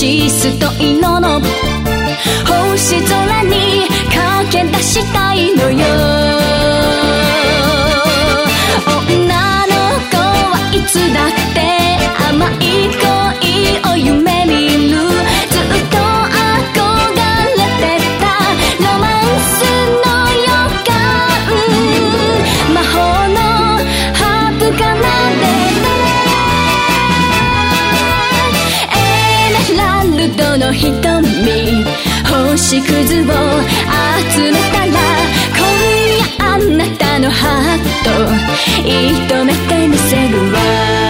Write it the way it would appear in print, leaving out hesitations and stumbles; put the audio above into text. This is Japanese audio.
しストイノの星空に駆け出したいのよ。女の子はいつだって甘い恋を夢見る。ずっと憧れてたロマンスの予感。魔法のハープ奏でたエメラルドの瞳、星屑を集めたら今夜あなたのハート射止めてみせるわ。